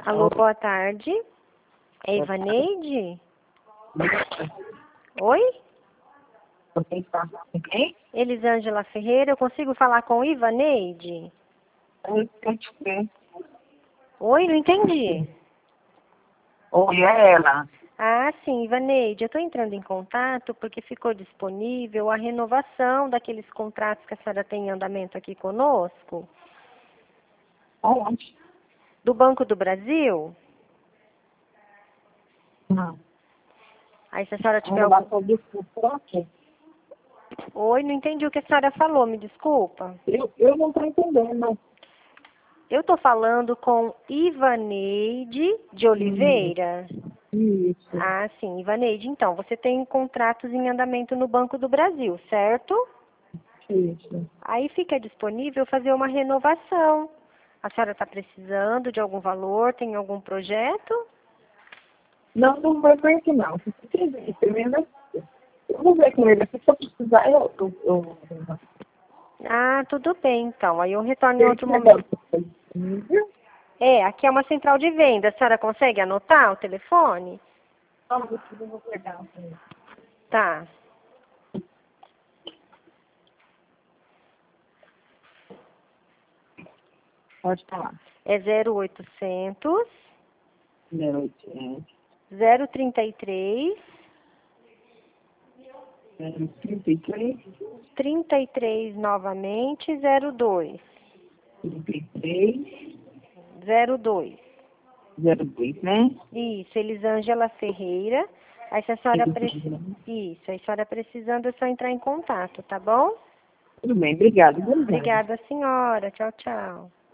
Alô, boa tarde. É Ivaneide? Oi? Você está com quem? Elisângela Ferreira, eu consigo falar com Ivaneide? Oi, não entendi. Oi, é ela. Ah, sim, Ivaneide, eu estou entrando em contato porque ficou disponível a renovação daqueles contratos que a senhora tem em andamento aqui conosco, Onde? do Banco do Brasil. Não. Aí se a senhora tiver Ela algum... vai desculpa por quê? Oi, não entendi o que a senhora falou, me desculpa. Eu não estou entendendo. Eu estou falando com Ivaneide de Oliveira. Isso. Ah, sim, Ivaneide. Então, você tem contratos em andamento no Banco do Brasil, certo? Isso. Aí fica disponível fazer uma renovação. A senhora está precisando de algum valor? Tem algum projeto? Não, não vai ver aqui não. Se você quiser, primeiro, eu vou ver com ele. Se eu precisar, eu Ah, tudo bem, então. Aí eu retorno em ele outro que agora momento. está disponível. É, aqui é uma central de venda. A senhora consegue anotar o telefone? Não, eu vou pegar. Tá. Pode falar. É 0800 0800 033 33 33 novamente 02. 33 02. 02, né? Isso, Elisângela Ferreira. Aí se a senhora Isso, aí a senhora precisando é só entrar em contato, tá bom? Tudo bem, obrigado. Obrigada, senhora. Tchau, tchau.